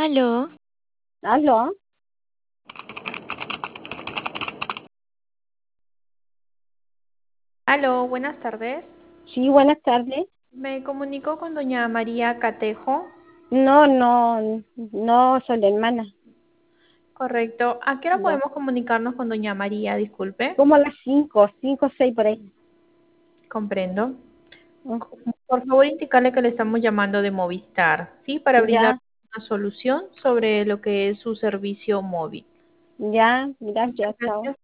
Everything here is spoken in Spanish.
Aló, ¿Aló? Aló, buenas tardes. Sí, buenas tardes. Me comunico con doña María Catejo. No, no, no soy la hermana. Correcto. ¿A qué hora Ya. podemos comunicarnos con doña María? Disculpe. Como a las 5, 6 por ahí. Comprendo. Mm. Por favor, indicarle que le estamos llamando de Movistar, ¿sí? Para brindar Ya, una solución sobre lo que es su servicio móvil. ya, Muchas gracias, chao. gracias.